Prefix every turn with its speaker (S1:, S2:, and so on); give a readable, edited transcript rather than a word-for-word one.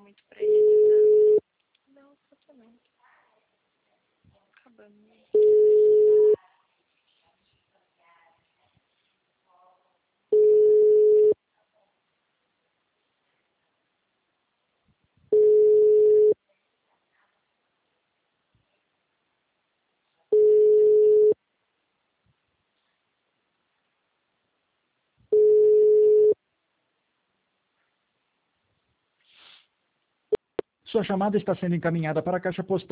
S1: muito pra ele, tá? Não, só não. Acabando.
S2: Sua chamada está sendo encaminhada para a caixa postal.